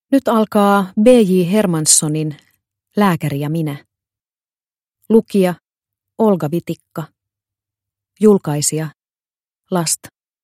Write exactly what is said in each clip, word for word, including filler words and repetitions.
Nyt alkaa B J Hermanssonin Lääkäri ja minä. Lukija Olga Vitikka. Julkaisija Last.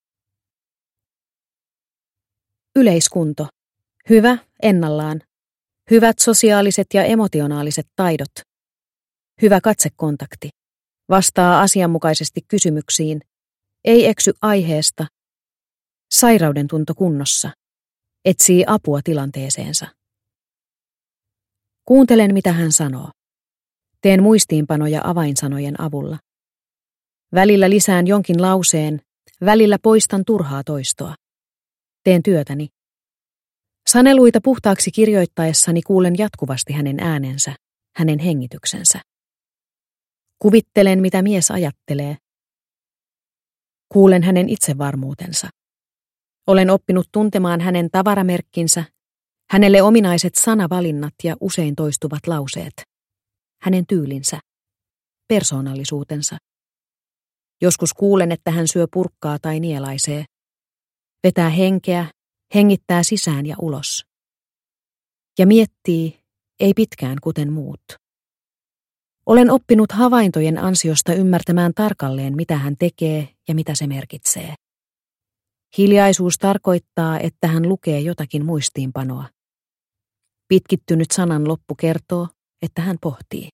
Yleiskunto. Hyvä, ennallaan. Hyvät sosiaaliset ja emotionaaliset taidot. Hyvä katsekontakti. Vastaa asianmukaisesti kysymyksiin. Ei eksy aiheesta. Sairauden tunto kunnossa. Etsii apua tilanteeseensa. Kuuntelen, mitä hän sanoo. Teen muistiinpanoja avainsanojen avulla. Välillä lisään jonkin lauseen, välillä poistan turhaa toistoa. Teen työtäni. Saneluita puhtaaksi kirjoittaessani kuulen jatkuvasti hänen äänensä, hänen hengityksensä. Kuvittelen, mitä mies ajattelee. Kuulen hänen itsevarmuutensa. Olen oppinut tuntemaan hänen tavaramerkkinsä, hänelle ominaiset sanavalinnat ja usein toistuvat lauseet. Hänen tyylinsä, persoonallisuutensa. Joskus kuulen, että hän syö purkkaa tai nielaisee. Vetää henkeä, hengittää sisään ja ulos. Ja miettii, ei pitkään kuten muut. Olen oppinut havaintojen ansiosta ymmärtämään tarkalleen, mitä hän tekee ja mitä se merkitsee. Hiljaisuus tarkoittaa, että hän lukee jotakin muistiinpanoa. Pitkittynyt sanan loppu kertoo, että hän pohtii.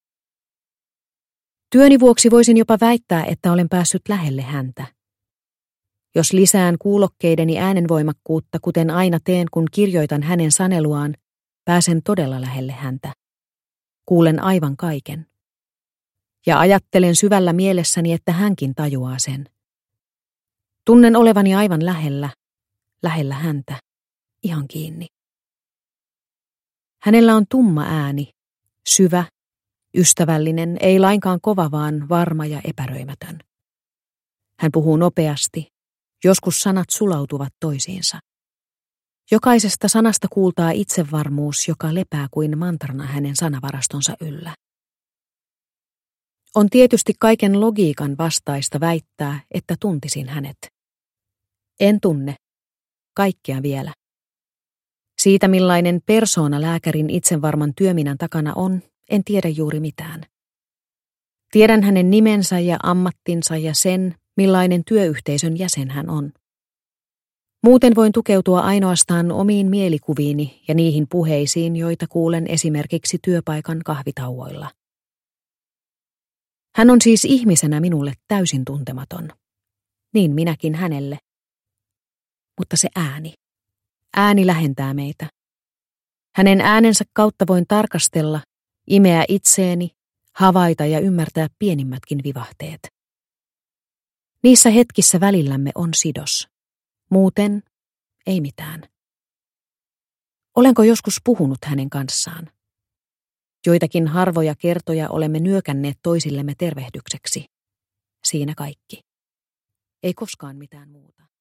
Työni vuoksi voisin jopa väittää, että olen päässyt lähelle häntä. Jos lisään kuulokkeideni äänenvoimakkuutta, kuten aina teen, kun kirjoitan hänen saneluaan, pääsen todella lähelle häntä. Kuulen aivan kaiken. Ja ajattelen syvällä mielessäni, että hänkin tajuaa sen. Tunnen olevani aivan lähellä, lähellä häntä, ihan kiinni. Hänellä on tumma ääni, syvä, ystävällinen, ei lainkaan kova, vaan varma ja epäröimätön. Hän puhuu nopeasti, joskus sanat sulautuvat toisiinsa. Jokaisesta sanasta kuultaa itsevarmuus, joka lepää kuin mantrana hänen sanavarastonsa yllä. On tietysti kaiken logiikan vastaista väittää, että tuntisin hänet. En tunne. Kaikkea vielä. Siitä, millainen persoona lääkärin itsevarman työminän takana on, en tiedä juuri mitään. Tiedän hänen nimensä ja ammattinsa ja sen, millainen työyhteisön jäsen hän on. Muuten voin tukeutua ainoastaan omiin mielikuviini ja niihin puheisiin, joita kuulen esimerkiksi työpaikan kahvitauoilla. Hän on siis ihmisenä minulle täysin tuntematon. Niin minäkin hänelle. Mutta se ääni. Ääni lähentää meitä. Hänen äänensä kautta voin tarkastella, imeä itseeni, havaita ja ymmärtää pienimmätkin vivahteet. Niissä hetkissä välillämme on sidos. Muuten ei mitään. Olenko joskus puhunut hänen kanssaan? Joitakin harvoja kertoja olemme nyökänneet toisillemme tervehdykseksi. Siinä kaikki. Ei koskaan mitään muuta.